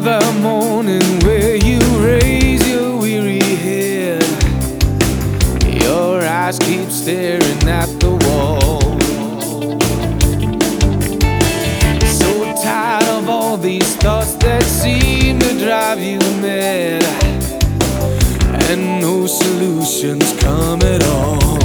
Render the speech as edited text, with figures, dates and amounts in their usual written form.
another morning where you raise your weary head. Your eyes keep staring at the wall. So tired of all these thoughts that seem to drive you mad, and no solutions come at all.